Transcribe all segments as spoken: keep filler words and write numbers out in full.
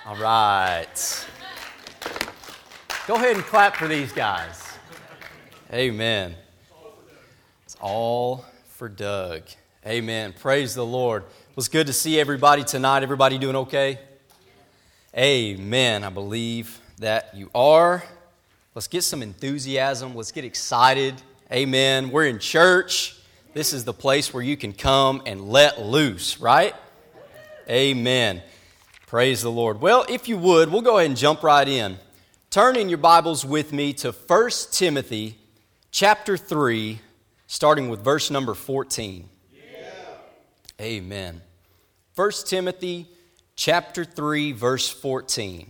All right. Go ahead and clap for these guys. Amen. It's all for Doug. Amen. Praise the Lord. It was good to see everybody tonight. Everybody doing okay? Amen. I believe that you are. Let's get some enthusiasm. Let's get excited. Amen. We're in church. This is the place where you can come and let loose, right? Amen. Praise the Lord. Well, if you would, we'll go ahead and jump right in. Turn in your Bibles with me to First Timothy chapter three, starting with verse number fourteen. Yeah. Amen. First Timothy chapter three, verse fourteen.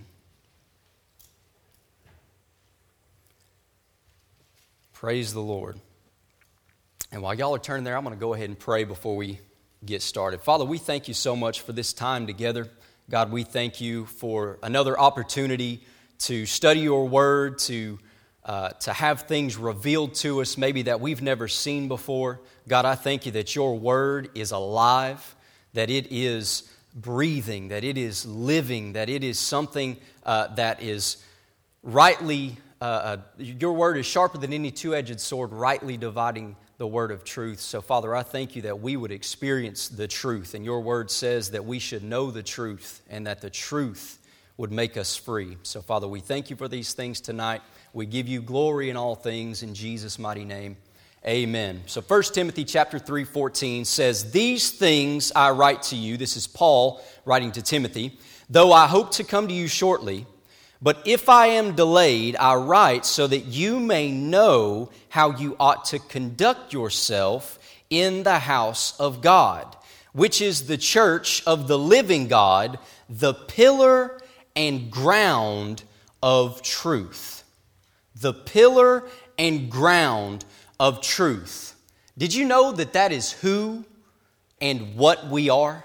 Praise the Lord. And while y'all are turning there, I'm going to go ahead and pray before we get started. Father, we thank you so much for this time together. God, we thank you for another opportunity to study your word, to uh, to have things revealed to us maybe that we've never seen before. God, I thank you that your word is alive, that it is breathing, that it is living, that it is something uh, that is rightly, uh, uh, your word is sharper than any two-edged sword, rightly dividing the word of truth. So, Father, I thank you that we would experience the truth. And your word says that we should know the truth and that the truth would make us free. So, Father, we thank you for these things tonight. We give you glory in all things in Jesus' mighty name. Amen. So First Timothy chapter three, fourteen says, "These things I write to you," this is Paul writing to Timothy, "though I hope to come to you shortly. But if I am delayed, I write so that you may know how you ought to conduct yourself in the house of God, which is the church of the living God, the pillar and ground of truth." The pillar and ground of truth. Did you know that that is who and what we are?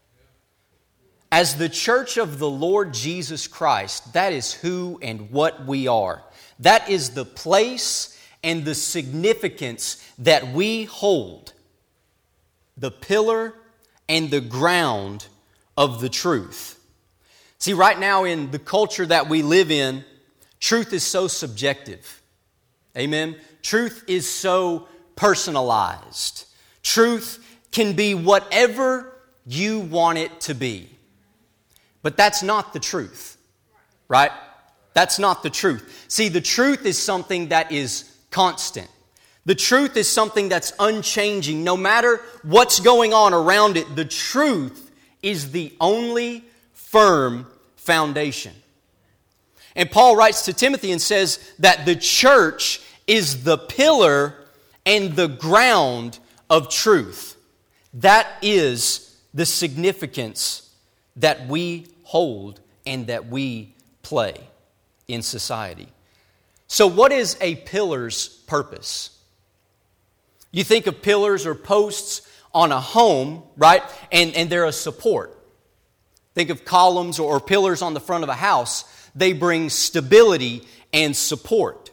As the church of the Lord Jesus Christ, that is who and what we are. That is the place and the significance that we hold. The pillar and the ground of the truth. See, right now in the culture that we live in, truth is so subjective. Amen? Truth is so personalized. Truth can be whatever you want it to be. But that's not the truth, right? That's not the truth. See, the truth is something that is constant. The truth is something that's unchanging. No matter what's going on around it, the truth is the only firm foundation. And Paul writes to Timothy and says that the church is the pillar and the ground of truth. That is the significance that we hold and that we play in society. So what is a pillar's purpose? You think of pillars or posts on a home, right? And, and they're a support. Think of columns or pillars on the front of a house. They bring stability and support.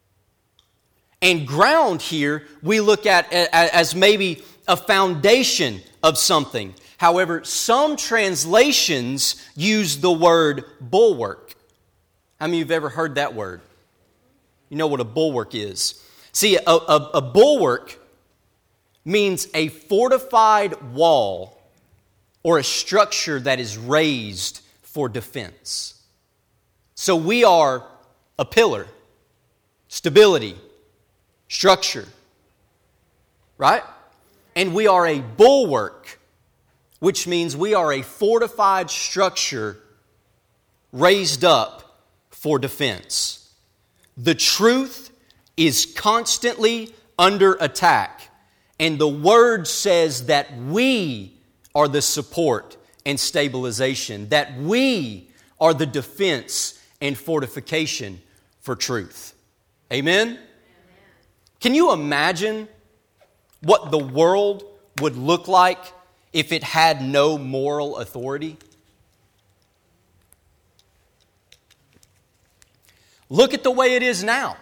And ground here we look at as maybe a foundation of something. However, some translations use the word bulwark. How many of you have ever heard that word? You know what a bulwark is. See, a, a, a bulwark means a fortified wall or a structure that is raised for defense. So we are a pillar, stability, structure, right? And we are a bulwark, which means we are a fortified structure raised up for defense. The truth is constantly under attack, and the Word says that we are the support and stabilization, that we are the defense and fortification for truth. Amen? Amen? Can you imagine what the world would look like if it had no moral authority? Look at the way it is now.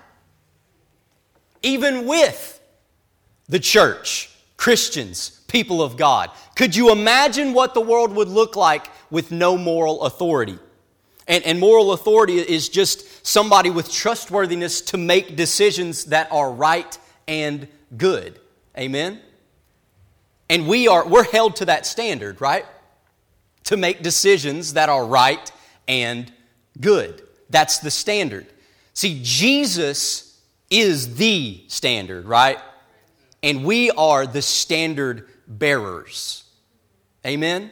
Even with the church, Christians, people of God. Could you imagine what the world would look like with no moral authority? And, and moral authority is just somebody with trustworthiness to make decisions that are right and good. Amen? And we are, we're held to that standard, right? To make decisions that are right and good. That's the standard. See, Jesus is the standard, right? And we are the standard bearers. Amen?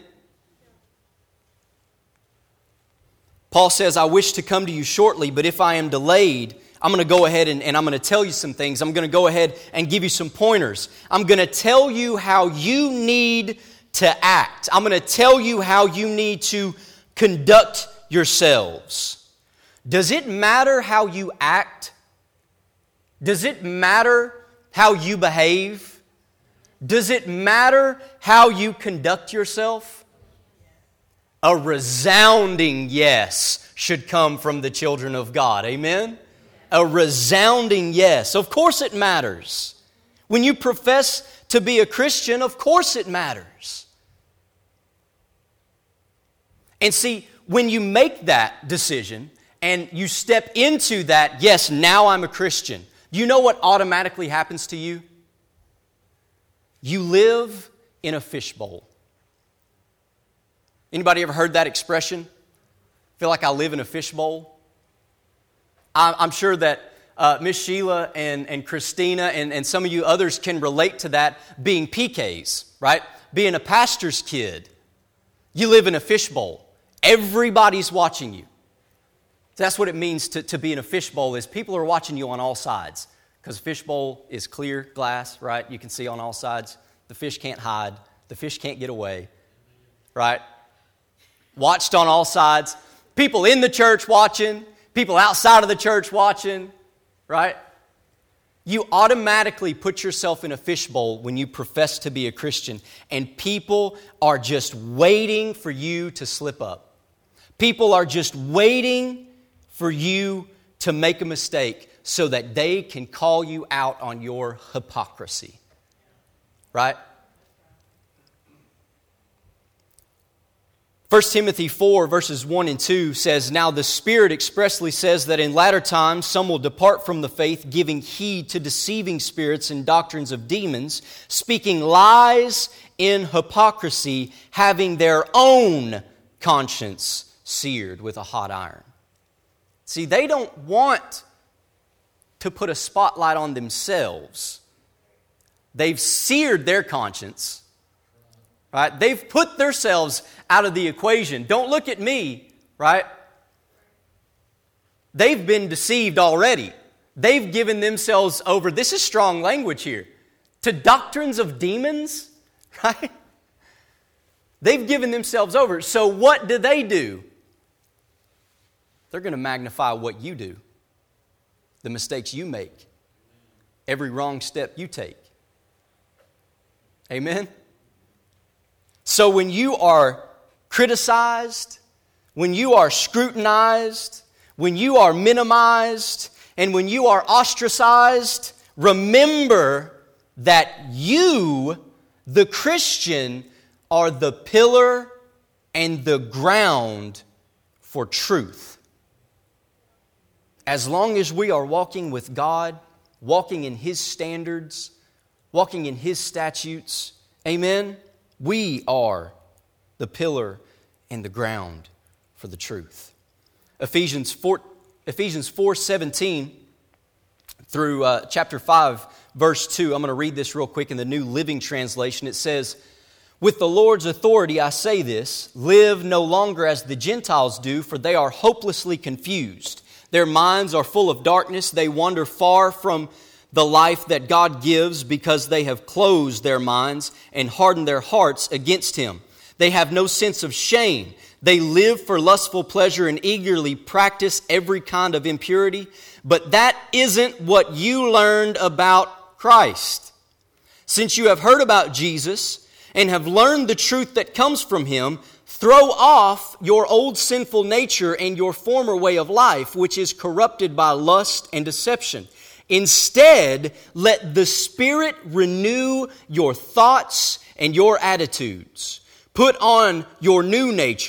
Paul says, I wish to come to you shortly, but if I am delayed, I'm going to go ahead and, and I'm going to tell you some things. I'm going to go ahead and give you some pointers. I'm going to tell you how you need to act. I'm going to tell you how you need to conduct yourselves. Does it matter how you act? Does it matter how you behave? Does it matter how you conduct yourself? A resounding yes should come from the children of God. Amen? A resounding yes. Of course it matters. When you profess to be a Christian, of course it matters. And see, when you make that decision and you step into that, yes, now I'm a Christian, you know what automatically happens to you? You live in a fishbowl. Anybody ever heard that expression? Feel like I live in a fishbowl? I'm sure that uh, Miss Sheila and, and Christina and, and some of you others can relate to that, being P Ks, right? Being a pastor's kid. You live in a fishbowl. Everybody's watching you. That's what it means to, to be in a fishbowl, is people are watching you on all sides. Because a fishbowl is clear glass, right? You can see on all sides. The fish can't hide. The fish can't get away, right? Watched on all sides. People in the church watching. People outside of the church watching, right? You automatically put yourself in a fishbowl when you profess to be a Christian, and people are just waiting for you to slip up. People are just waiting for you to make a mistake so that they can call you out on your hypocrisy, right? First Timothy four, verses one and two says, Now the Spirit expressly says that in latter times some will depart from the faith, giving heed to deceiving spirits and doctrines of demons, speaking lies in hypocrisy, having their own conscience seared with a hot iron. See, they don't want to put a spotlight on themselves. They've seared their conscience. Right? They've put themselves out of the equation. Don't look at me, right? They've been deceived already. They've given themselves over, this is strong language here, to doctrines of demons, right? They've given themselves over. So what do they do? They're going to magnify what you do, the mistakes you make, every wrong step you take. Amen? So when you are criticized, when you are scrutinized, when you are minimized, and when you are ostracized, remember that you, the Christian, are the pillar and the ground for truth. As long as we are walking with God, walking in His standards, walking in His statutes, amen, we are the pillar and the ground for the truth. Ephesians four, Ephesians four seventeen through uh, chapter five, verse two. I'm going to read this real quick in the New Living Translation. It says, With the Lord's authority I say this, live no longer as the Gentiles do, for they are hopelessly confused. Their minds are full of darkness. They wander far from the life that God gives because they have closed their minds and hardened their hearts against Him. They have no sense of shame. They live for lustful pleasure and eagerly practice every kind of impurity. But that isn't what you learned about Christ. Since you have heard about Jesus and have learned the truth that comes from Him, throw off your old sinful nature and your former way of life, which is corrupted by lust and deception. Instead, let the Spirit renew your thoughts and your attitudes. Put on your new nature,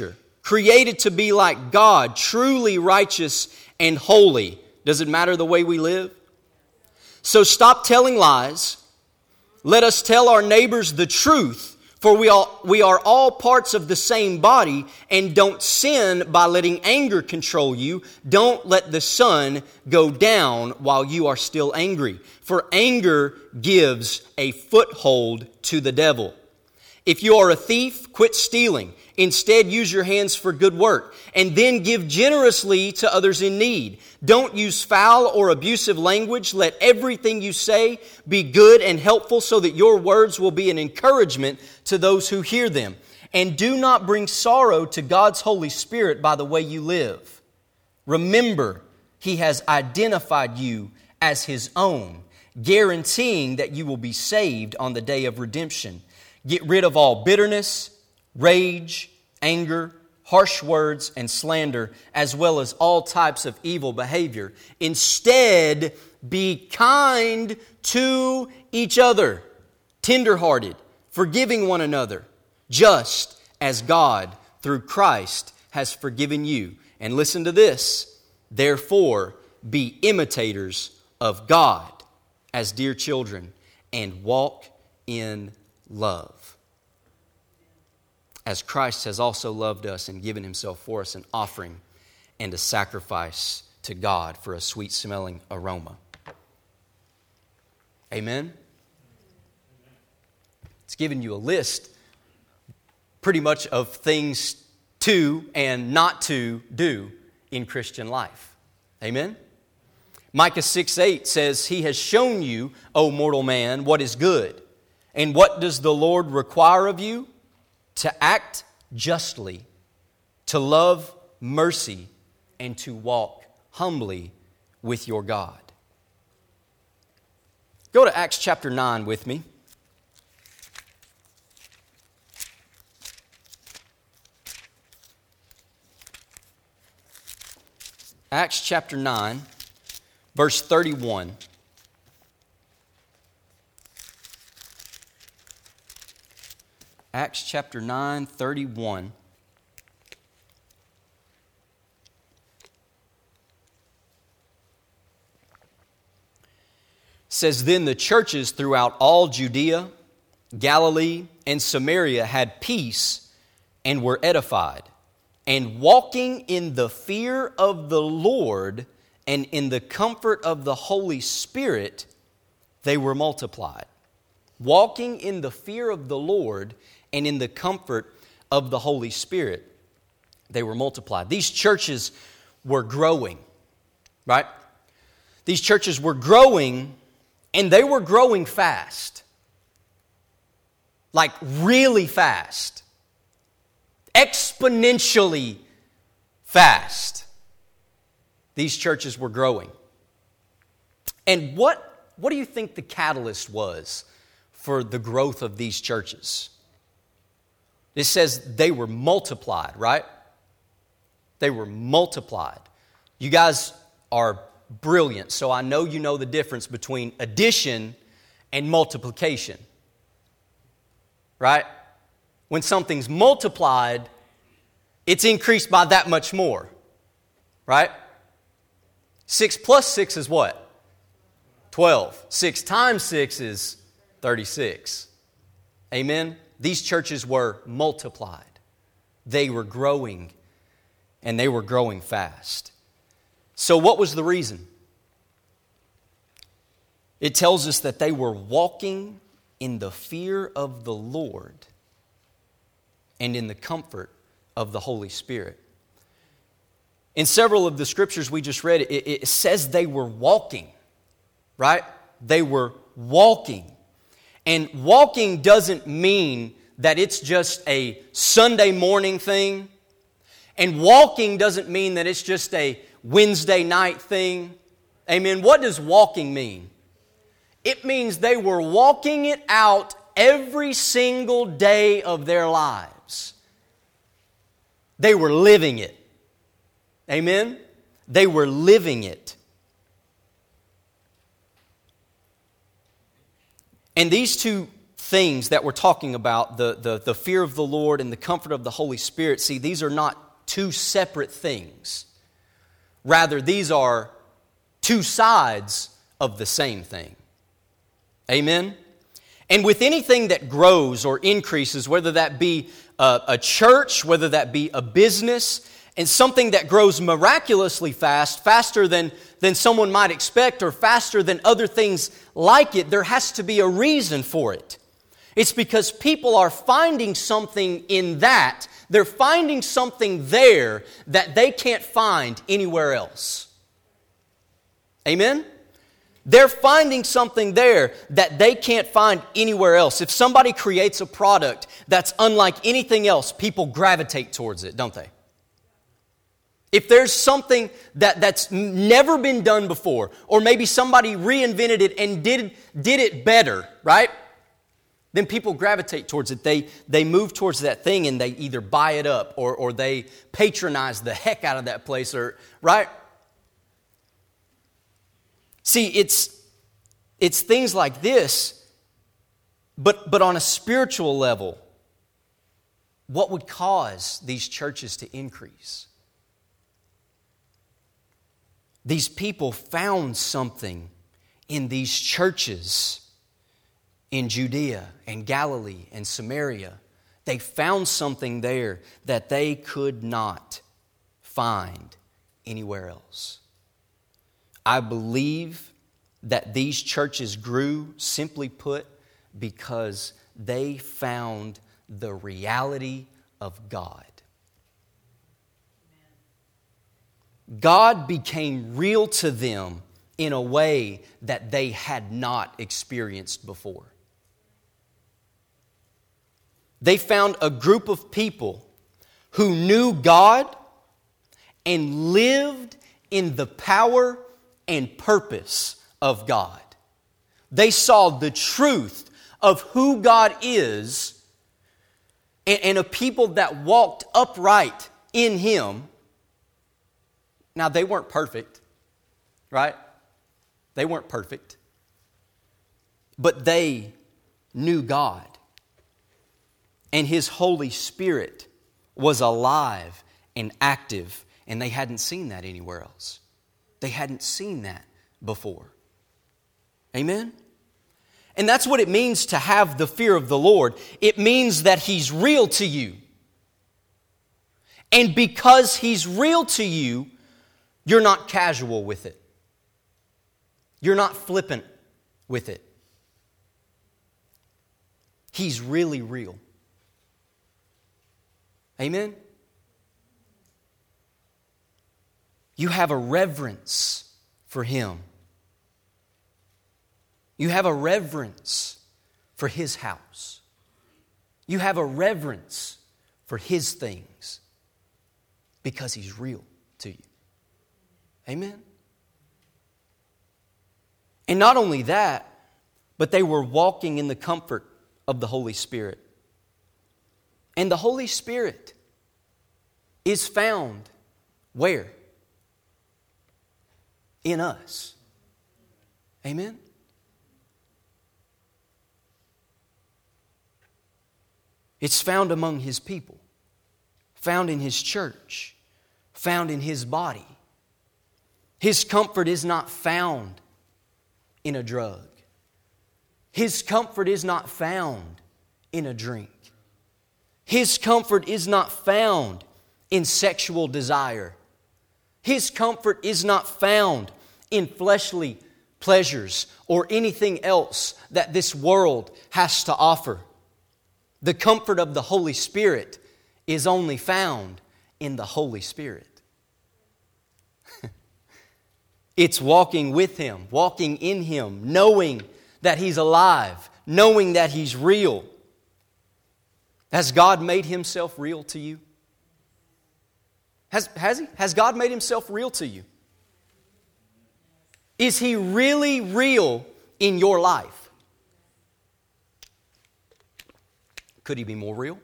created to be like God, truly righteous and holy. Does it matter the way we live? So stop telling lies. Let us tell our neighbors the truth, for we all, we are all parts of the same body, and don't sin by letting anger control you. Don't let the sun go down while you are still angry, for anger gives a foothold to the devil. If you are a thief, quit stealing. Instead, use your hands for good work, and then give generously to others in need. Don't use foul or abusive language. Let everything you say be good and helpful, so that your words will be an encouragement to those who hear them. And do not bring sorrow to God's Holy Spirit by the way you live. Remember, He has identified you as His own, guaranteeing that you will be saved on the day of redemption. Get rid of all bitterness, rage, anger, harsh words, and slander, as well as all types of evil behavior. Instead, be kind to each other, tenderhearted, forgiving one another, just as God, through Christ, has forgiven you. And listen to this. Therefore, be imitators of God as dear children, and walk in love, as Christ has also loved us and given Himself for us, an offering and a sacrifice to God for a sweet-smelling aroma. Amen? It's given you a list pretty much of things to and not to do in Christian life. Amen? Micah six eight says, He has shown you, O mortal man, what is good. And what does the Lord require of you? To act justly, to love mercy, and to walk humbly with your God. Go to Acts chapter nine with me. Acts chapter nine, verse thirty-one. Acts chapter nine, thirty-one. Says, Then the churches throughout all Judea, Galilee, and Samaria had peace and were edified, and walking in the fear of the Lord and in the comfort of the Holy Spirit, they were multiplied. Walking in the fear of the Lord and in the comfort of the Holy Spirit, they were multiplied. These churches were growing, right? These churches were growing, and they were growing fast. Like really fast. Exponentially fast. These churches were growing. And what, what do you think the catalyst was for the growth of these churches? It says they were multiplied, right? They were multiplied. You guys are brilliant, so I know you know the difference between addition and multiplication. Right? When something's multiplied, it's increased by that much more. Right? Six plus six is what? Twelve. Six times six is thirty-six. Amen? These churches were multiplied. They were growing, and they were growing fast. So what was the reason? It tells us that they were walking in the fear of the Lord and in the comfort of the Holy Spirit. In several of the scriptures we just read, it, it says they were walking, right? They were walking. And walking doesn't mean that it's just a Sunday morning thing. And walking doesn't mean that it's just a Wednesday night thing. Amen. What does walking mean? It means they were walking it out every single day of their lives. They were living it. Amen. They were living it. And these two things that we're talking about, the, the, the fear of the Lord and the comfort of the Holy Spirit, see, these are not two separate things. Rather, these are two sides of the same thing. Amen? And with anything that grows or increases, whether that be a, a church, whether that be a business, and something that grows miraculously fast, faster than, than someone might expect or faster than other things like it, there has to be a reason for it. It's because people are finding something in that. They're finding something there that they can't find anywhere else. Amen? They're finding something there that they can't find anywhere else. If somebody creates a product that's unlike anything else, people gravitate towards it, don't they? If there's something that, that's never been done before, or maybe somebody reinvented it and did, did it better, right? Then people gravitate towards it. They, they move towards that thing and they either buy it up or, or they patronize the heck out of that place, or right? See, it's, it's things like this, but, but on a spiritual level, what would cause these churches to increase? These people found something in these churches in Judea and Galilee and Samaria. They found something there that they could not find anywhere else. I believe that these churches grew, simply put, because they found the reality of God. God became real to them in a way that they had not experienced before. They found a group of people who knew God and lived in the power and purpose of God. They saw the truth of who God is, and, and a people that walked upright in Him. Now, they weren't perfect, right? They weren't perfect. But they knew God. And His Holy Spirit was alive and active, and they hadn't seen that anywhere else. They hadn't seen that before. Amen? And that's what it means to have the fear of the Lord. It means that He's real to you. And because He's real to you, you're not casual with it. You're not flippant with it. He's really real. Amen? You have a reverence for Him. You have a reverence for His house. You have a reverence for His things because He's real to you. Amen? And not only that, but they were walking in the comfort of the Holy Spirit. And the Holy Spirit is found where? In us. Amen? It's found among His people, found in His church, found in His body. His comfort is not found in a drug. His comfort is not found in a drink. His comfort is not found in sexual desire. His comfort is not found in fleshly pleasures or anything else that this world has to offer. The comfort of the Holy Spirit is only found in the Holy Spirit. It's walking with Him, walking in Him, knowing that He's alive, knowing that He's real. Has God made Himself real to you? Has, has He? Has God made Himself real to you? Is He really real in your life? Could He be more real?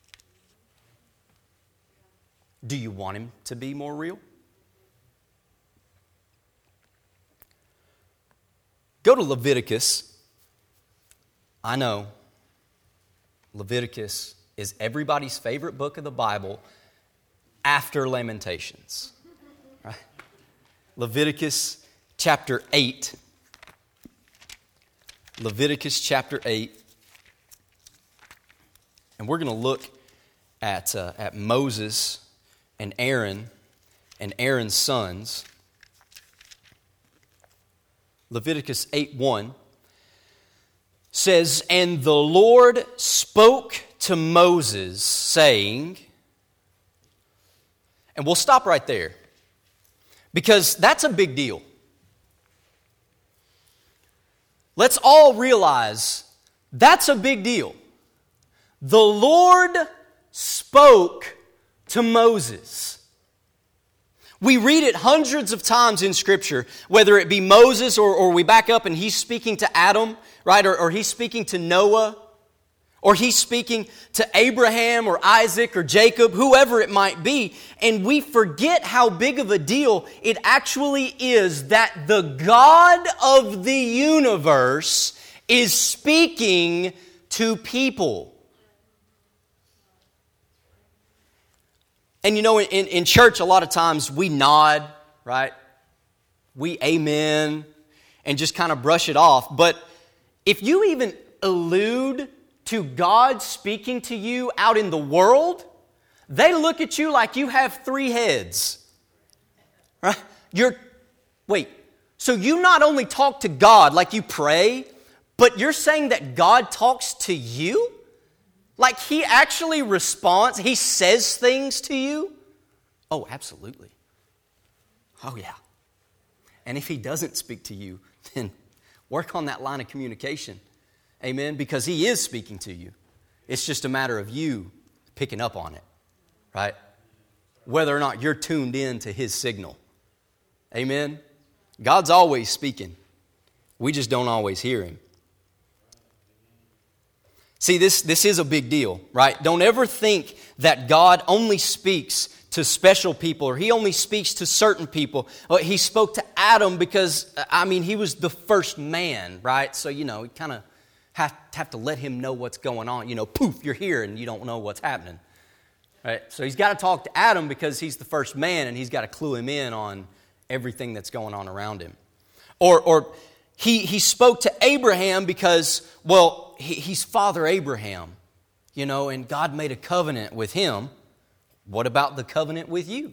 Do you want Him to be more real? Go to Leviticus. I know Leviticus is everybody's favorite book of the Bible. after Lamentations. Right? Leviticus chapter eight. Leviticus chapter eight. And we're going to look at, uh, at Moses and Aaron and Aaron's sons. Leviticus eight one says, "And the Lord spoke to Moses, saying," and we'll stop right there, because that's a big deal. Let's all realize that's a big deal. The Lord spoke to Moses. We read it hundreds of times in Scripture, whether it be Moses or, or we back up and he's speaking to Adam, right? Or, or he's speaking to Noah, or he's speaking to Abraham or Isaac or Jacob, whoever it might be. And we forget how big of a deal it actually is that the God of the universe is speaking to people. And you know, in, in church, a lot of times we nod, right? We amen and just kind of brush it off. But if you even allude to God speaking to you out in the world, they look at you like you have three heads. Right? You're, wait, so you not only talk to God like you pray, but you're saying that God talks to you? Like He actually responds, He says things to you? Oh, absolutely. Oh, yeah. And if He doesn't speak to you, then work on that line of communication. Amen? Because He is speaking to you. It's just a matter of you picking up on it, right? Whether or not you're tuned in to His signal. Amen? God's always speaking. We just don't always hear Him. See, this, this is a big deal, right? Don't ever think that God only speaks to special people or He only speaks to certain people. He spoke to Adam because, I mean, he was the first man, right? So, you know, you kind of have, have to let him know what's going on. You know, poof, you're here and you don't know what's happening, right? So he's got to talk to Adam because he's the first man and he's got to clue him in on everything that's going on around him. Or, or he, he spoke to Abraham because, well, He, he's Father Abraham, you know, and God made a covenant with him. What about the covenant with you?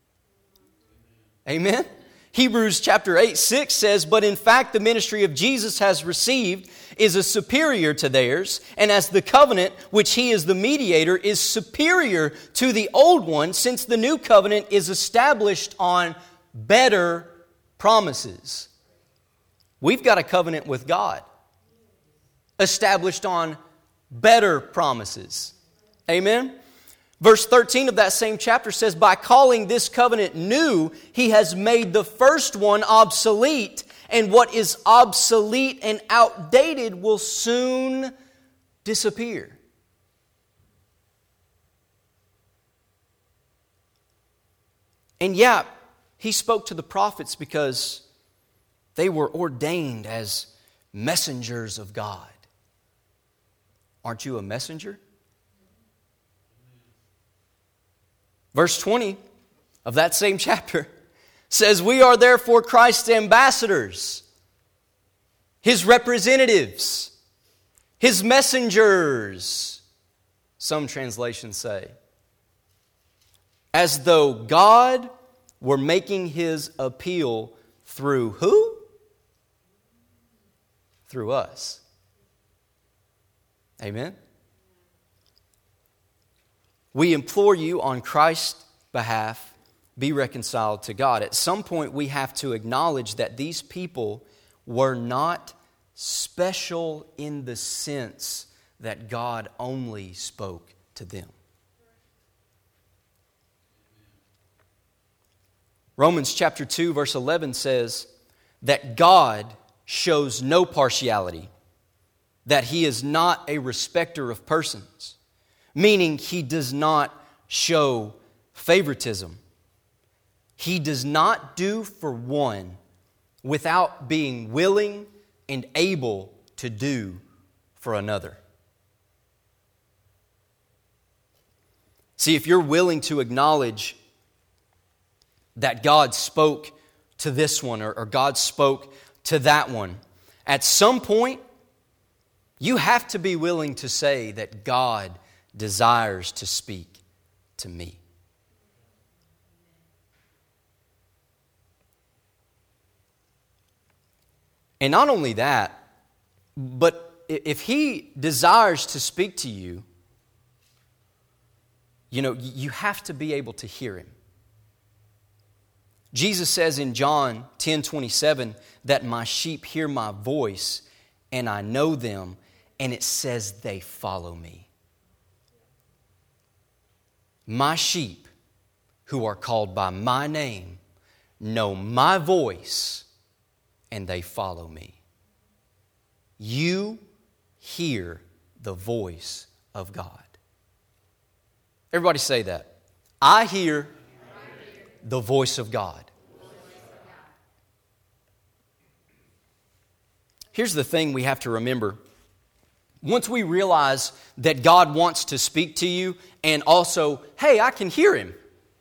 Amen? Hebrews chapter eight, six says, "But in fact the ministry of Jesus has received is a superior to theirs, and as the covenant which He is the mediator is superior to the old one, since the new covenant is established on better promises." We've got a covenant with God, established on better promises. Amen? Verse thirteen of that same chapter says, "By calling this covenant new, He has made the first one obsolete, and what is obsolete and outdated will soon disappear." And yeah, He spoke to the prophets because they were ordained as messengers of God. Aren't you a messenger? Verse twenty of that same chapter says, "We are therefore Christ's ambassadors, His representatives, His messengers," some translations say, as though God were making His appeal through who? Through us. Amen? We implore you on Christ's behalf, be reconciled to God. At some point we have to acknowledge that these people were not special in the sense that God only spoke to them. Romans chapter two verse eleven says that God shows no partiality, that He is not a respecter of persons, meaning He does not show favoritism. He does not do for one without being willing and able to do for another. See, if you're willing to acknowledge that God spoke to this one or, or God spoke to that one, at some point, you have to be willing to say that God desires to speak to me. And not only that, but if He desires to speak to you, you know, you have to be able to hear Him. Jesus says in John ten twenty-seven that my sheep hear my voice and I know them, and it says they follow me. My sheep who are called by my name know my voice and they follow me. You hear the voice of God. Everybody say that. I hear the voice of God. Here's the thing we have to remember. Once we realize that God wants to speak to you and also, hey, I can hear Him.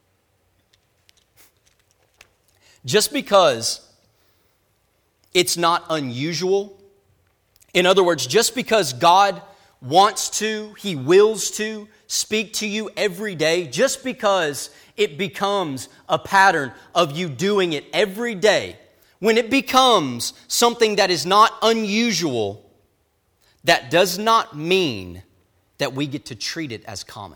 Just because it's not unusual, in other words, just because God wants to, He wills to speak to you every day, just because it becomes a pattern of you doing it every day, when it becomes something that is not unusual, that does not mean that we get to treat it as common.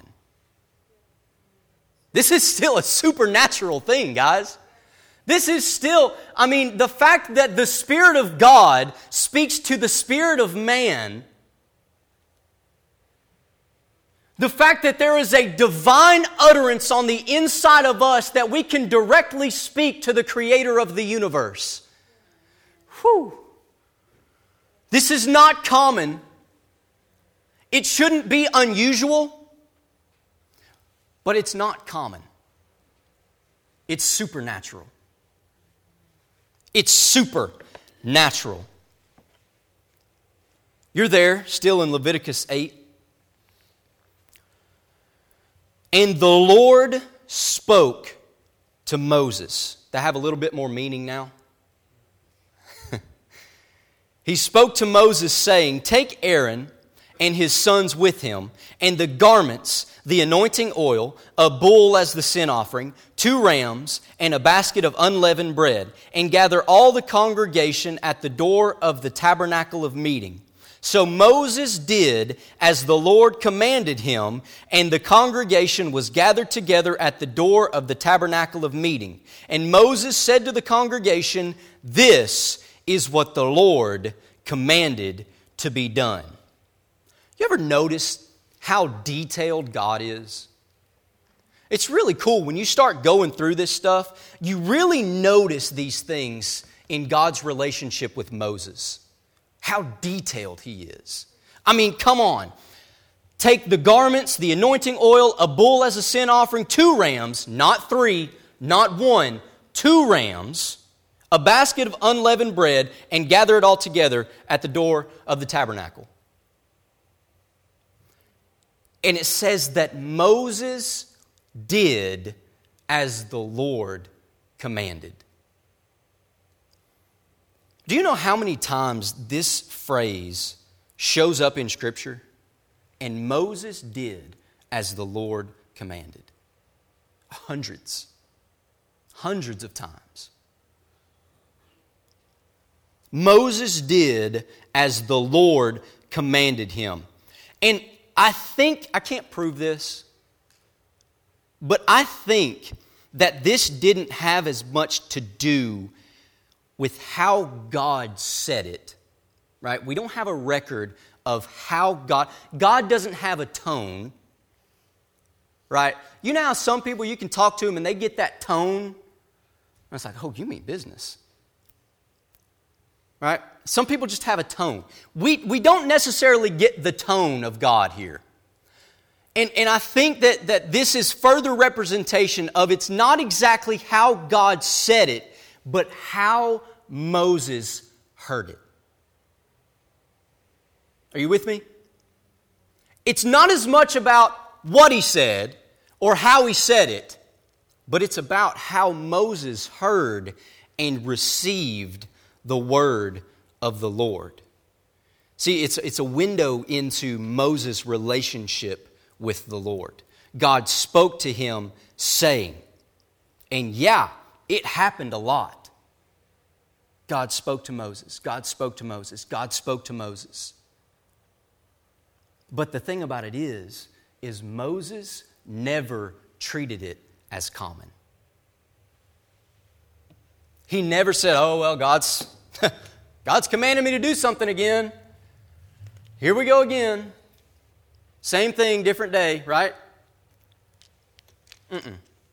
This is still a supernatural thing, guys. This is still, I mean, the fact that the Spirit of God speaks to the spirit of man, the fact that there is a divine utterance on the inside of us that we can directly speak to the Creator of the universe. Whew. This is not common. It shouldn't be unusual, but it's not common. It's supernatural. It's supernatural. You're there, still in Leviticus eight. And the Lord spoke to Moses. That have a little bit more meaning now. He spoke to Moses saying, take Aaron and his sons with him, and the garments, the anointing oil, a bull as the sin offering, two rams, and a basket of unleavened bread, and gather all the congregation at the door of the tabernacle of meeting. So Moses did as the Lord commanded him, and the congregation was gathered together at the door of the tabernacle of meeting. And Moses said to the congregation, this is what the Lord commanded to be done. You ever notice how detailed God is? It's really cool when you start going through this stuff, you really notice these things in God's relationship with Moses. How detailed He is. I mean, come on. Take the garments, the anointing oil, a bull as a sin offering, two rams, not three, not one, two rams, a basket of unleavened bread, and gather it all together at the door of the tabernacle. And it says that Moses did as the Lord commanded. Do you know how many times this phrase shows up in Scripture? And Moses did as the Lord commanded. Hundreds. Hundreds of times. Moses did as the Lord commanded him. And I think, I can't prove this, but I think that this didn't have as much to do with how God said it, right? We don't have a record of how God, God doesn't have a tone, right? You know how some people, you can talk to them and they get that tone? And it's like, oh, you mean business. Right? Some people just have a tone. We we don't necessarily get the tone of God here. And, and I think that, that this is further representation of it's not exactly how God said it, but how Moses heard it. Are you with me? It's not as much about what he said or how he said it, but it's about how Moses heard and received the word of the Lord. See, it's, it's a window into Moses' relationship with the Lord. God spoke to him saying, and yeah, it happened a lot. God spoke to Moses, God spoke to Moses, God spoke to Moses. But the thing about it is, is Moses never treated it as common. He never said, oh, well, God's, God's commanded me to do something again. Here we go again. Same thing, different day, right? Mm-mm.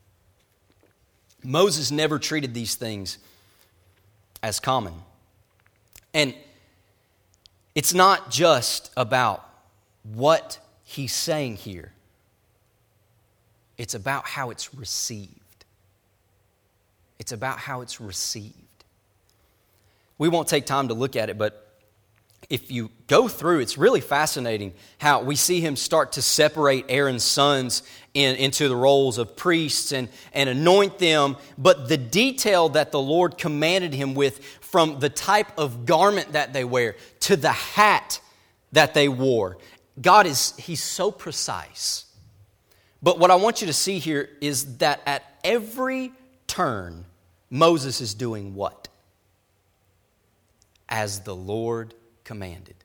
Moses never treated these things as common. And it's not just about what he's saying here. It's about how it's received. It's about how it's received. We won't take time to look at it, but if you go through, it's really fascinating how we see him start to separate Aaron's sons in, into the roles of priests and, and anoint them. But the detail that the Lord commanded him with, from the type of garment that they wear to the hat that they wore, God is, He's so precise. But what I want you to see here is that at every turn, Moses is doing what? As the Lord commanded.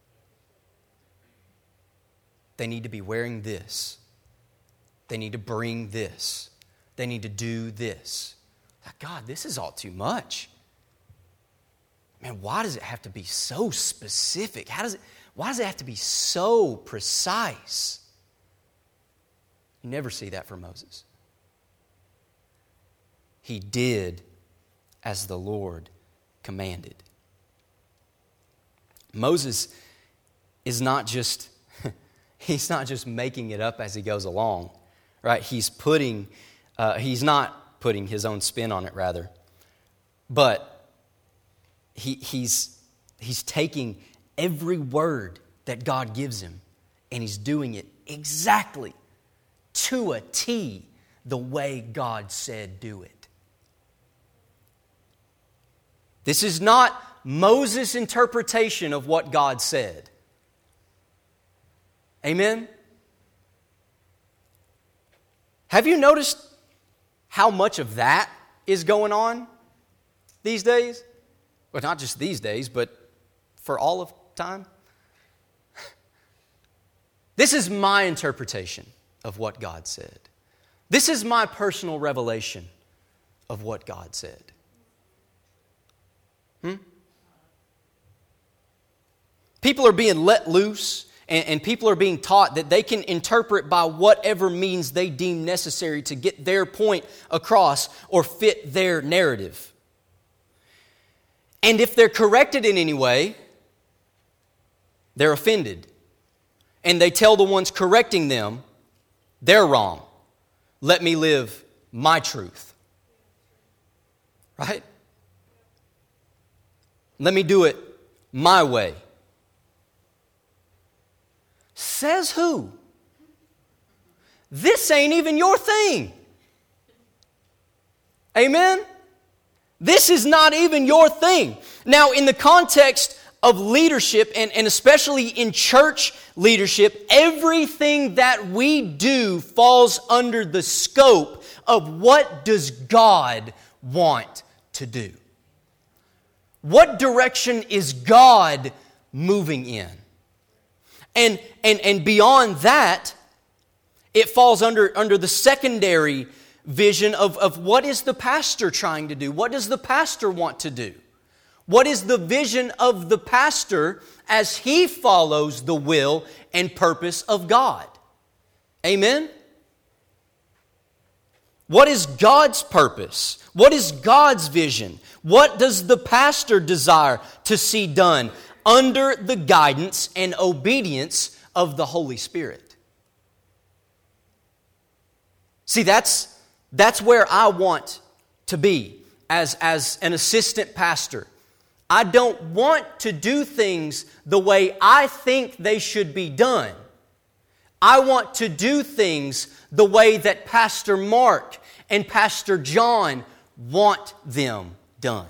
They need to be wearing this. They need to bring this. They need to do this. God, this is all too much. Man, why does it have to be so specific? How does it, why does it have to be so precise? You never see that from Moses. He did as the Lord commanded. Moses is not just, he's not just making it up as he goes along, right? He's putting, uh, he's not putting his own spin on it, rather. But he, he's, he's taking every word that God gives him and he's doing it exactly to a T the way God said do it. This is not Moses' interpretation of what God said. Amen? Have you noticed how much of that is going on these days? Well, not just these days, but for all of time. This is my interpretation of what God said. This is my personal revelation of what God said. Hmm? People are being let loose, and, and people are being taught that they can interpret by whatever means they deem necessary to get their point across or fit their narrative. And if they're corrected in any way, they're offended. And they tell the ones correcting them, they're wrong. Let me live my truth. Right? Let me do it my way. Says who? This ain't even your thing. Amen? This is not even your thing. Now, in the context of leadership, and, and especially in church leadership, everything that we do falls under the scope of what does God want to do. What direction is God moving in? And, and, and beyond that, it falls under, under the secondary vision of, of what is the pastor trying to do? What does the pastor want to do? What is the vision of the pastor as he follows the will and purpose of God? Amen? What is God's purpose? What is God's vision? What does the pastor desire to see done under the guidance and obedience of the Holy Spirit? See, that's, that's where I want to be as, as an assistant pastor. I don't want to do things the way I think they should be done. I want to do things the way that Pastor Mark and Pastor John want them done.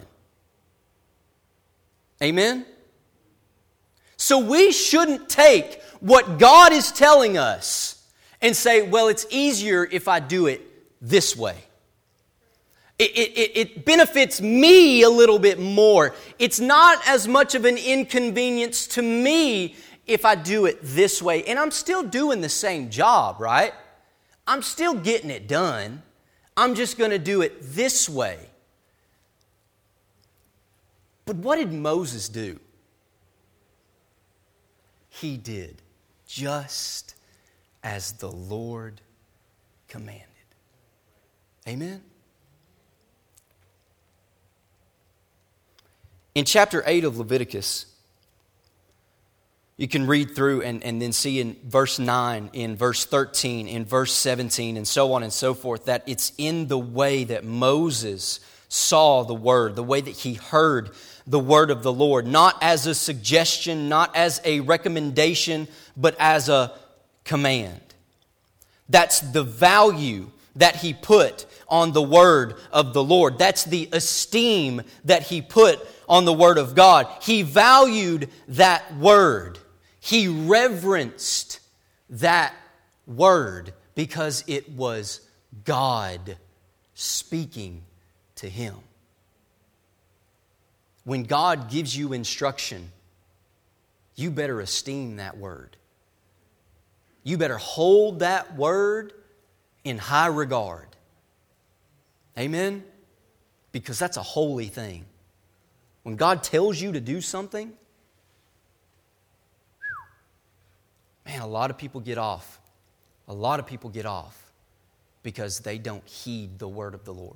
Amen? So we shouldn't take what God is telling us and say, well, it's easier if I do it this way. It, it, it benefits me a little bit more. It's not as much of an inconvenience to me if I do it this way. And I'm still doing the same job, right? I'm still getting it done. I'm just going to do it this way. But what did Moses do? He did just as the Lord commanded. Amen? In chapter eight of Leviticus, you can read through and, and then see in verse nine, in verse thirteen, in verse seventeen, and so on and so forth, that it's in the way that Moses saw the Word, the way that he heard the Word of the Lord, not as a suggestion, not as a recommendation, but as a command. That's the value that he put on the Word of the Lord. That's the esteem that he put on the Word of God. He valued that Word. He reverenced that Word because it was God speaking to him. When God gives you instruction, you better esteem that Word. You better hold that Word in high regard. Amen? Because that's a holy thing. When God tells you to do something, man, a lot of people get off. A lot of people get off because they don't heed the word of the Lord.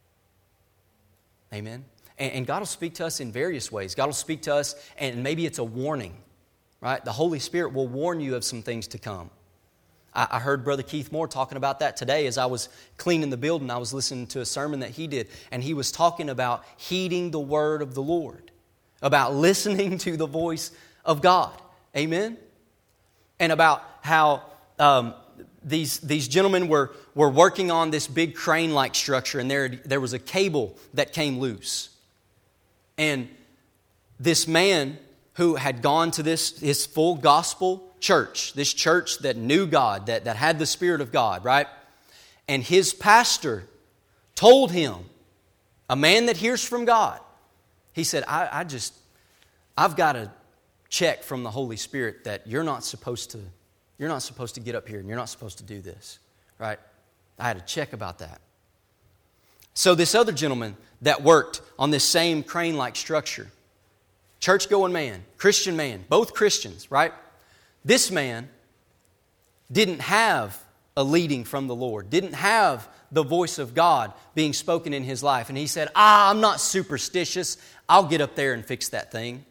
Amen? And, and God will speak to us in various ways. God will speak to us, and maybe it's a warning, right? The Holy Spirit will warn you of some things to come. I heard Brother Keith Moore talking about that today as I was cleaning the building. I was listening to a sermon that he did, and he was talking about heeding the word of the Lord, about listening to the voice of God. Amen? And about how um, these, these gentlemen were, were working on this big crane-like structure, and there, there was a cable that came loose. And this man who had gone to this his full gospel church, this church that knew God, that, that had the Spirit of God, right? And his pastor told him, a man that hears from God, he said, I, I just, I've got a check from the Holy Spirit that you're not supposed to, you're not supposed to get up here and you're not supposed to do this, right? I had a check about that. So this other gentleman that worked on this same crane-like structure, church-going man, Christian man, both Christians, right? This man didn't have a leading from the Lord, didn't have the voice of God being spoken in his life. And he said, ah, I'm not superstitious. I'll get up there and fix that thing.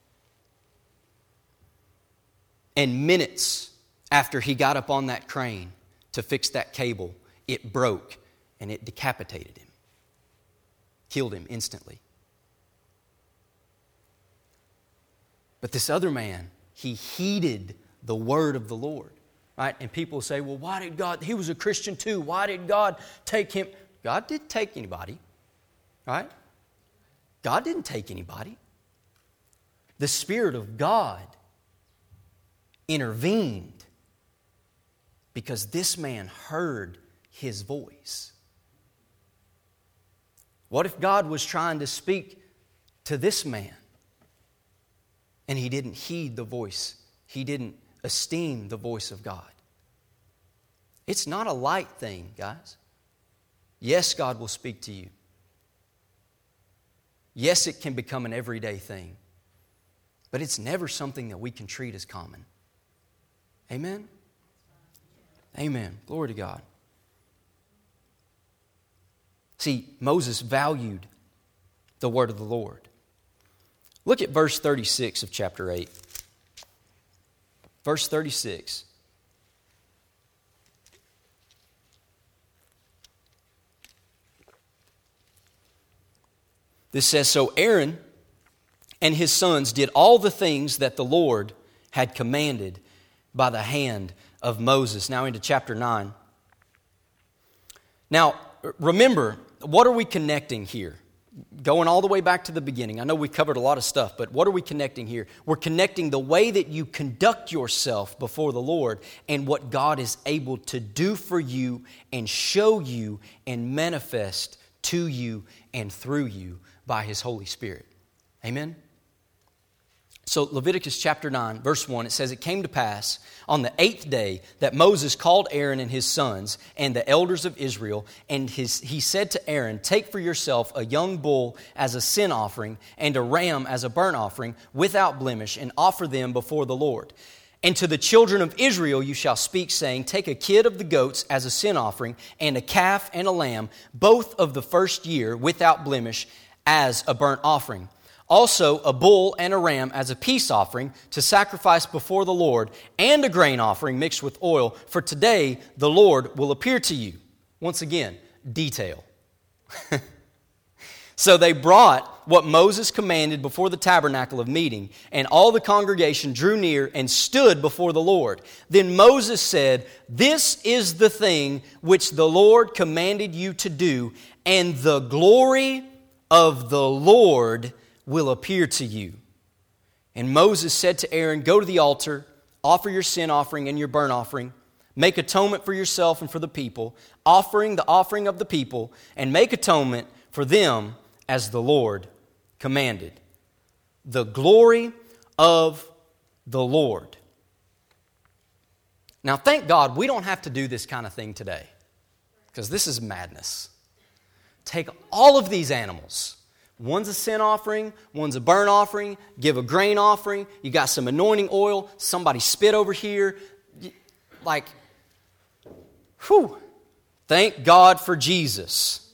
And minutes after he got up on that crane to fix that cable, it broke and it decapitated him, killed him instantly. But this other man, he heeded the word of the Lord, right? And people say, well, why did God, he was a Christian too. Why did God take him? God didn't take anybody, right? God didn't take anybody. The Spirit of God intervened because this man heard his voice. What if God was trying to speak to this man and he didn't heed the voice? He didn't esteem the voice of God. It's not a light thing, guys. Yes, God will speak to you. Yes, it can become an everyday thing. But it's never something that we can treat as common. Amen? Amen. Glory to God. See, Moses valued the word of the Lord. Look at verse thirty-six of chapter eight. Verse thirty-six. This says, so Aaron and his sons did all the things that the Lord had commanded by the hand of Moses. Now into chapter nine. Now, remember, what are we connecting here? Going all the way back to the beginning. I know we've covered a lot of stuff, but what are we connecting here? We're connecting the way that you conduct yourself before the Lord and what God is able to do for you and show you and manifest to you and through you by His Holy Spirit. Amen? So Leviticus chapter nine, verse one, it says, "It came to pass on the eighth day that Moses called Aaron and his sons and the elders of Israel, and his, he said to Aaron, take for yourself a young bull as a sin offering and a ram as a burnt offering without blemish, and offer them before the Lord. And to the children of Israel you shall speak, saying, take a kid of the goats as a sin offering, and a calf and a lamb, both of the first year without blemish, as a burnt offering. Also a bull and a ram as a peace offering to sacrifice before the Lord, and a grain offering mixed with oil, for today the Lord will appear to you." Once again, detail. So they brought what Moses commanded before the tabernacle of meeting, and all the congregation drew near and stood before the Lord. Then Moses said, "This is the thing which the Lord commanded you to do, and the glory of the Lord will appear to you." And Moses said to Aaron, "Go to the altar, offer your sin offering and your burnt offering, make atonement for yourself and for the people, offering the offering of the people, and make atonement for them as the Lord commanded." The glory of the Lord. Now, thank God we don't have to do this kind of thing today, because this is madness. Take all of these animals. One's a sin offering, one's a burnt offering, give a grain offering, you got some anointing oil, somebody spit over here. Like, whew, thank God for Jesus.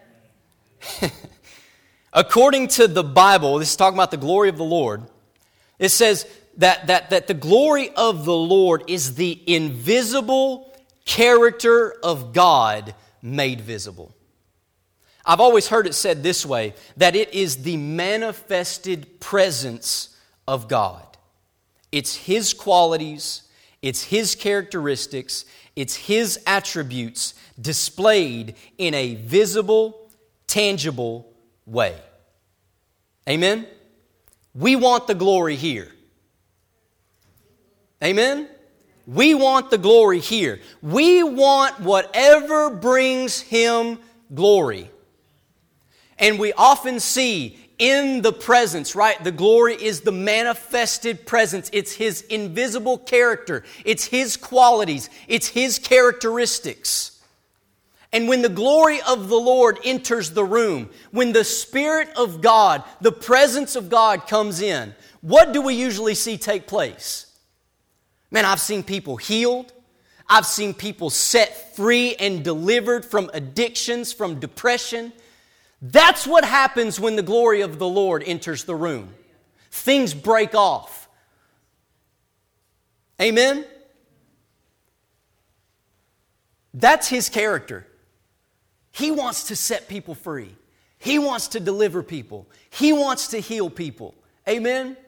According to the Bible, this is talking about the glory of the Lord, it says that, that, that the glory of the Lord is the invisible character of God made visible. I've always heard it said this way, that it is the manifested presence of God. It's His qualities, it's His characteristics, it's His attributes displayed in a visible, tangible way. Amen? We want the glory here. Amen? We want the glory here. We want whatever brings Him glory. And we often see in the presence, right? The glory is the manifested presence. It's His invisible character. It's His qualities. It's His characteristics. And when the glory of the Lord enters the room, when the Spirit of God, the presence of God comes in, what do we usually see take place? Man, I've seen people healed. I've seen people set free and delivered from addictions, from depression. That's what happens when the glory of the Lord enters the room. Things break off. Amen? That's His character. He wants to set people free. He wants to deliver people. He wants to heal people. Amen?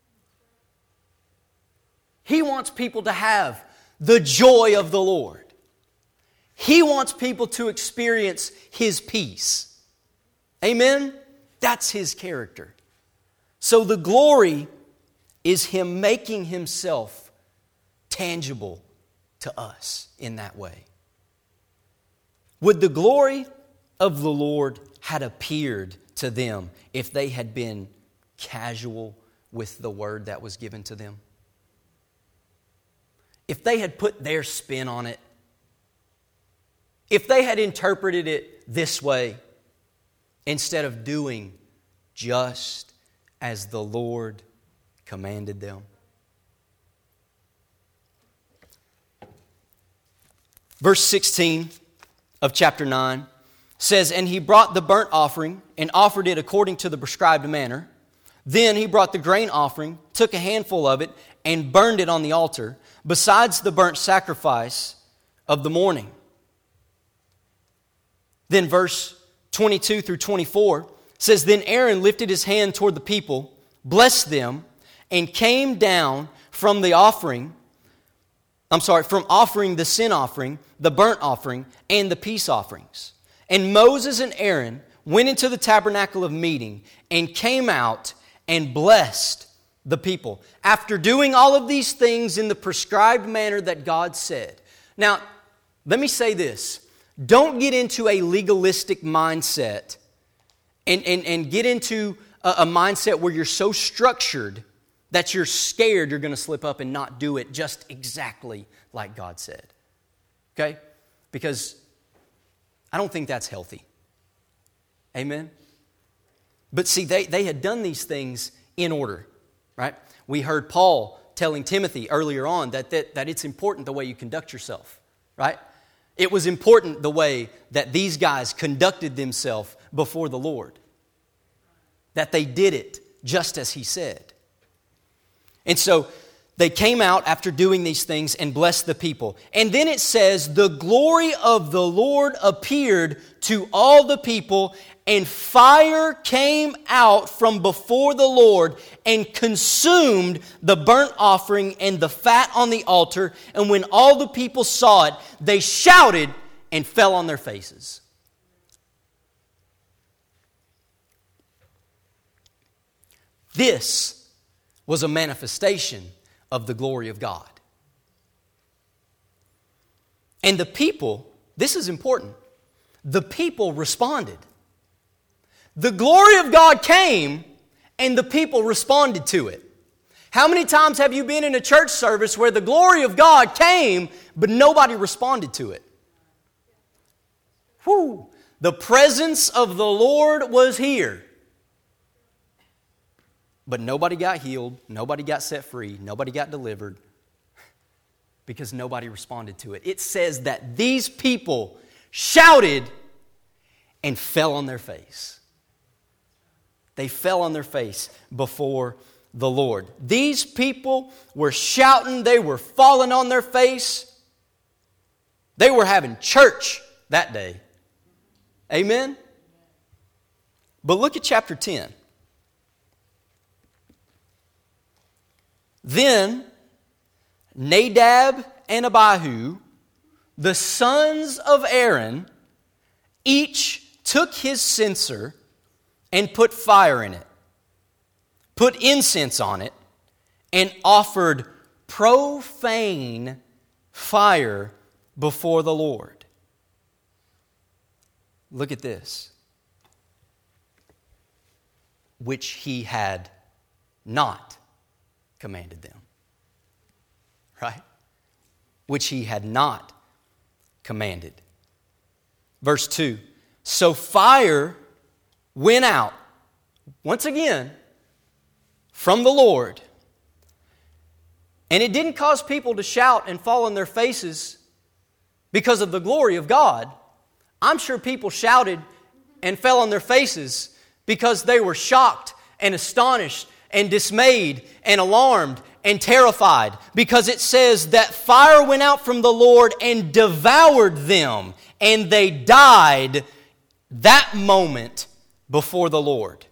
He wants people to have the joy of the Lord. He wants people to experience His peace. Amen? That's His character. So the glory is Him making Himself tangible to us in that way. Would the glory of the Lord had appeared to them if they had been casual with the word that was given to them? If they had put their spin on it, if they had interpreted it this way, instead of doing just as the Lord commanded them. Verse sixteen of chapter nine says, "And he brought the burnt offering and offered it according to the prescribed manner. Then he brought the grain offering, took a handful of it, and burned it on the altar, besides the burnt sacrifice of the morning." Then verse twenty-two through twenty-four says, "Then Aaron lifted his hand toward the people, blessed them, and came down from the offering I'm sorry, from offering the sin offering, the burnt offering, and the peace offerings. And Moses and Aaron went into the tabernacle of meeting and came out and blessed the people after doing all of these things in the prescribed manner that God said. Now, let me say this. Don't get into a legalistic mindset and, and, and get into a, a mindset where you're so structured that you're scared you're going to slip up and not do it just exactly like God said. Okay? Because I don't think that's healthy. Amen? But see, they, they had done these things in order, right? We heard Paul telling Timothy earlier on that, that, that it's important the way you conduct yourself, right? It was important the way that these guys conducted themselves before the Lord. That they did it just as He said. And so they came out after doing these things and blessed the people. And then it says, the glory of the Lord appeared to all the people, and fire came out from before the Lord and consumed the burnt offering and the fat on the altar. And when all the people saw it, they shouted and fell on their faces. This was a manifestation of the glory of God. And the people, this is important, the people responded. The glory of God came and the people responded to it. How many times have you been in a church service where the glory of God came but nobody responded to it? Whew. The presence of the Lord was here. But nobody got healed, nobody got set free, nobody got delivered because nobody responded to it. It says that these people shouted and fell on their face. They fell on their face before the Lord. These people were shouting, they were falling on their face. They were having church that day. Amen? But look at chapter ten. Then Nadab and Abihu, the sons of Aaron, each took his censer and put fire in it, put incense on it, and offered profane fire before the Lord. Look at this. Which He had not commanded them. Right? Which He had not commanded. Verse two. So fire went out, once again, from the Lord. And it didn't cause people to shout and fall on their faces because of the glory of God. I'm sure people shouted and fell on their faces because they were shocked and astonished and dismayed and alarmed and terrified, because it says that fire went out from the Lord and devoured them, and they died that moment before the Lord.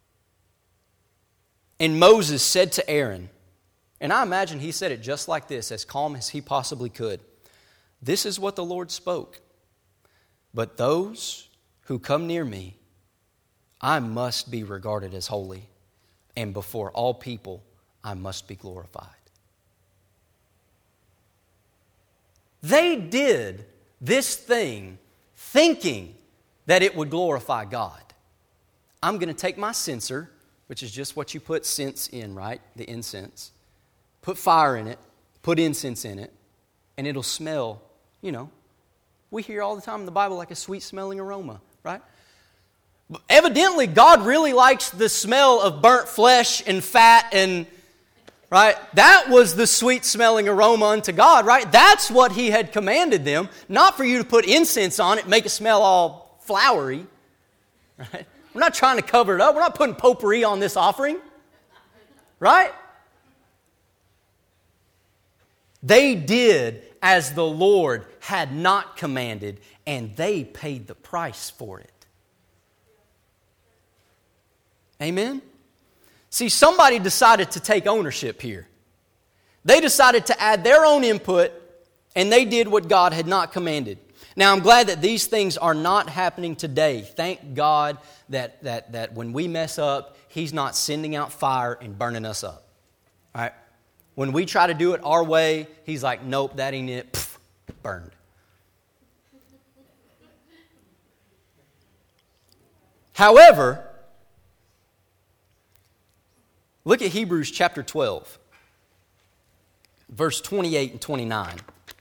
And Moses said to Aaron, and I imagine he said it just like this, as calm as he possibly could, "This is what the Lord spoke. But those who come near me, I must be regarded as holy. And before all people, I must be glorified." They did this thing thinking that it would glorify God. I'm going to take my censer, which is just what you put scents in, right? The incense. Put fire in it, put incense in it, and it'll smell, you know. We hear all the time in the Bible like a sweet-smelling aroma, right? Evidently, God really likes the smell of burnt flesh and fat and, right? That was the sweet-smelling aroma unto God, right? That's what He had commanded them. Not for you to put incense on it and make it smell all flowery, right? We're not trying to cover it up. We're not putting potpourri on this offering, right? They did as the Lord had not commanded, and they paid the price for it. Amen? See, somebody decided to take ownership here. They decided to add their own input and they did what God had not commanded. Now, I'm glad that these things are not happening today. Thank God that, that, that when we mess up, He's not sending out fire and burning us up. All right? When we try to do it our way, He's like, nope, that ain't it. Pff, burned. However, look at Hebrews chapter twelve, verse twenty-eight and twenty-nine.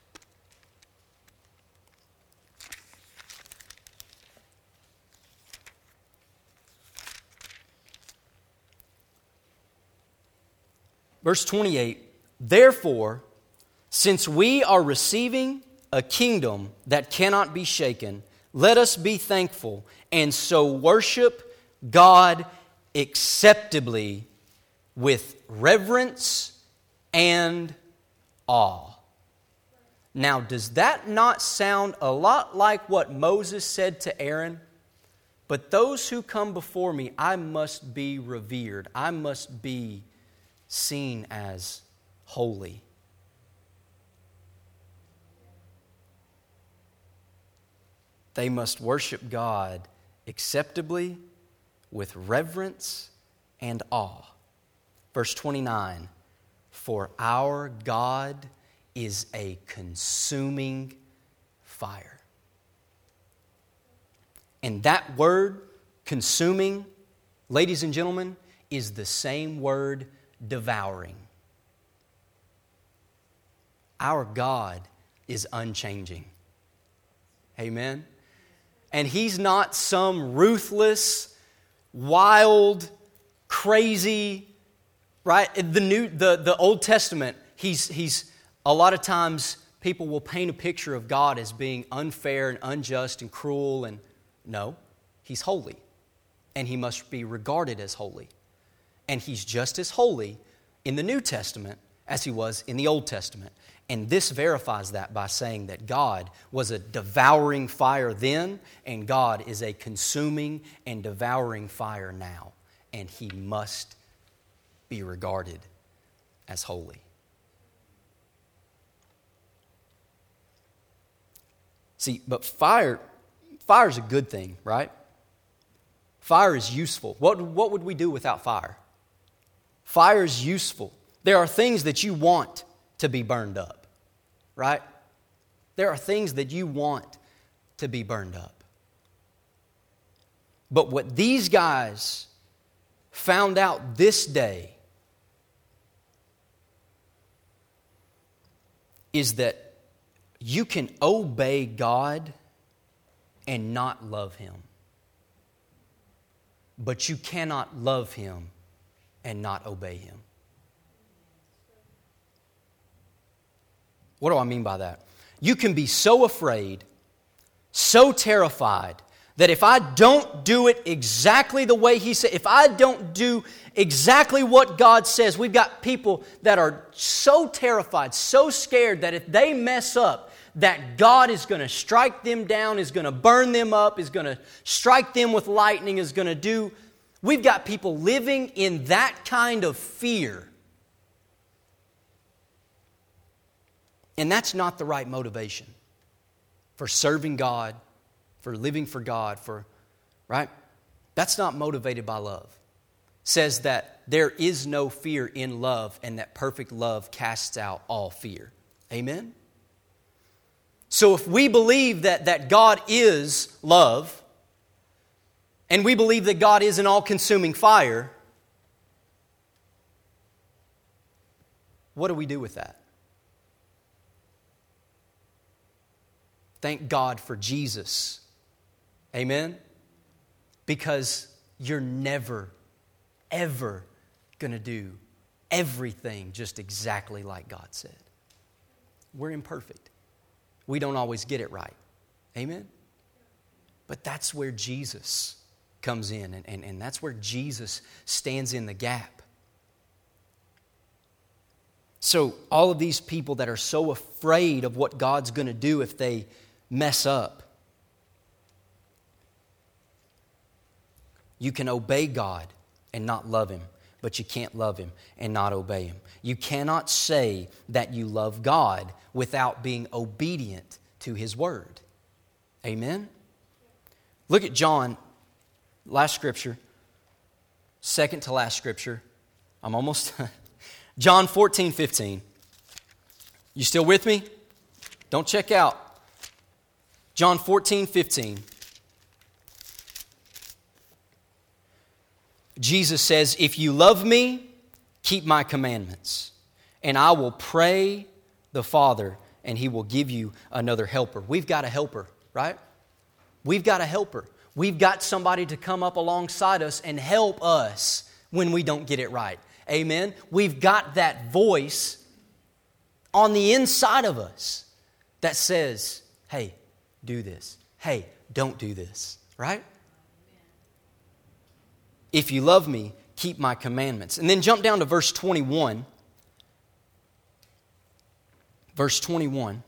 Verse twenty-eight, therefore, since we are receiving a kingdom that cannot be shaken, let us be thankful and so worship God acceptably with reverence and awe. Now, does that not sound a lot like what Moses said to Aaron? But those who come before me, I must be revered. I must be seen as holy. They must worship God acceptably with reverence and awe. Verse twenty-nine, for our God is a consuming fire. And that word, consuming, ladies and gentlemen, is the same word, devouring. Our God is unchanging. Amen? And He's not some ruthless, wild, crazy, right? The new, the, the Old Testament, he's, he's, a lot of times people will paint a picture of God as being unfair and unjust and cruel. And no, He's holy. And He must be regarded as holy. And He's just as holy in the New Testament as He was in the Old Testament. And this verifies that by saying that God was a devouring fire then, and God is a consuming and devouring fire now. And He must be regarded as holy. See, but fire, fire is a good thing, right? Fire is useful. What, what would we do without fire? Fire is useful. There are things that you want to be burned up, right? There are things that you want to be burned up. But what these guys found out this day is that you can obey God and not love Him. But you cannot love Him and not obey Him. What do I mean by that? You can be so afraid, so terrified, that if I don't do it exactly the way He said, if I don't do exactly what God says, we've got people that are so terrified, so scared that if they mess up, that God is going to strike them down, is going to burn them up, is going to strike them with lightning, is going to do... We've got people living in that kind of fear. And that's not the right motivation for serving God, for living for God, for, right? That's not motivated by love. It says that there is no fear in love, and that perfect love casts out all fear. Amen? So if we believe that, that God is love, and we believe that God is an all-consuming fire, what do we do with that? Thank God for Jesus. Amen? Because you're never, ever going to do everything just exactly like God said. We're imperfect. We don't always get it right. Amen? But that's where Jesus comes in, and, and, and that's where Jesus stands in the gap. So all of these people that are so afraid of what God's going to do if they mess up, you can obey God and not love Him. but you can't love Him and not obey Him. You cannot say that you love God without being obedient to His Word. Amen? Look at John, last scripture, second to last scripture. I'm almost... John fourteen fifteen. You still with me? Don't check out. John fourteen fifteen. Jesus says, if you love me, keep my commandments, and I will pray the Father, and He will give you another helper. We've got a helper, right? We've got a helper. We've got somebody to come up alongside us and help us when we don't get it right. Amen? We've got that voice on the inside of us that says, hey, do this. Hey, don't do this. Right? If you love me, keep my commandments. And then jump down to verse twenty-one. Verse twenty-one.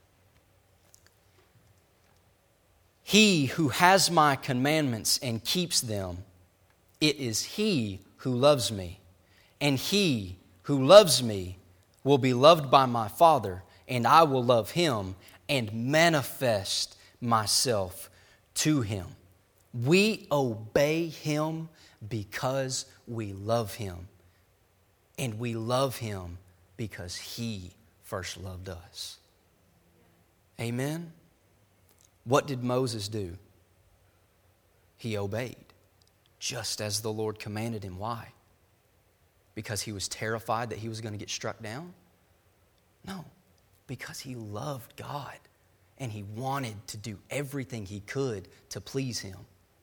He who has my commandments and keeps them, it is he who loves me. And he who loves me will be loved by my Father, and I will love him and manifest myself to him. We obey him because we love him. And we love him because he first loved us. Amen? What did Moses do? He obeyed, just as the Lord commanded him. Why? Because he was terrified that he was going to get struck down? No, because he loved God and he wanted to do everything he could to please him.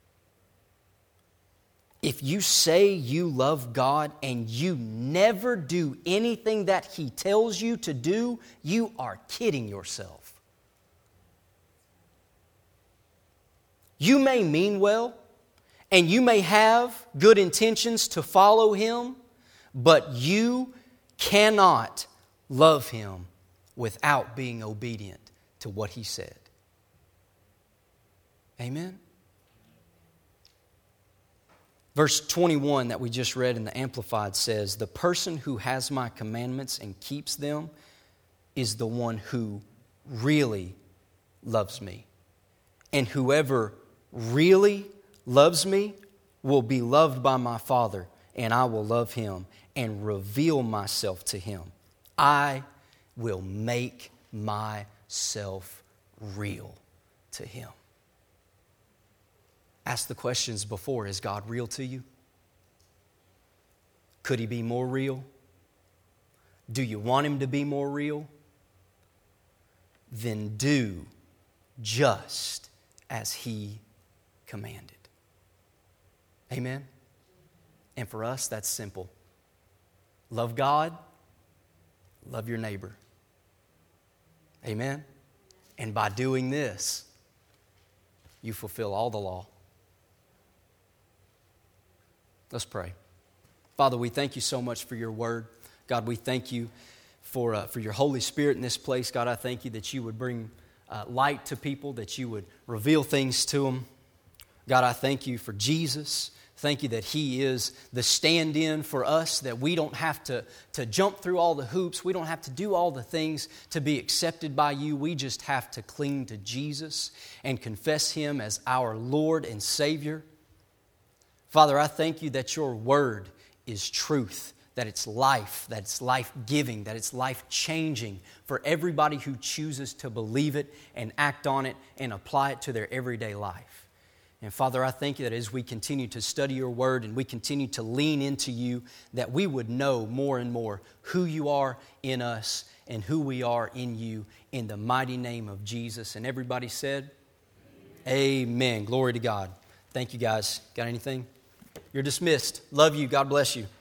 If you say you love God and you never do anything that He tells you to do, you are kidding yourself. You may mean well, and you may have good intentions to follow Him, but you cannot love Him without being obedient to what He said. Amen? Verse twenty-one that we just read in the Amplified says, the person who has my commandments and keeps them is the one who really loves me. And whoever really loves me will be loved by my Father, and I will love him and reveal myself to him. I will make myself real to him. Ask the questions before, is God real to you? Could He be more real? Do you want Him to be more real? Then do just as He commanded. Amen? And for us, that's simple. Love God, love your neighbor. Amen? And by doing this, you fulfill all the law. Let's pray. Father, we thank you so much for your word. God, we thank you for, uh, for your Holy Spirit in this place. God, I thank you that you would bring uh, light to people, that you would reveal things to them. God, I thank you for Jesus. Thank you that He is the stand-in for us, that we don't have to, to jump through all the hoops. We don't have to do all the things to be accepted by you. We just have to cling to Jesus and confess Him as our Lord and Savior. Father, I thank you that your word is truth, that it's life, that it's life-giving, that it's life-changing for everybody who chooses to believe it and act on it and apply it to their everyday life. And Father, I thank you that as we continue to study your word and we continue to lean into you, that we would know more and more who you are in us and who we are in you, in the mighty name of Jesus. And everybody said, Amen. Amen. Glory to God. Thank you, guys. Got anything? You're dismissed. Love you. God bless you.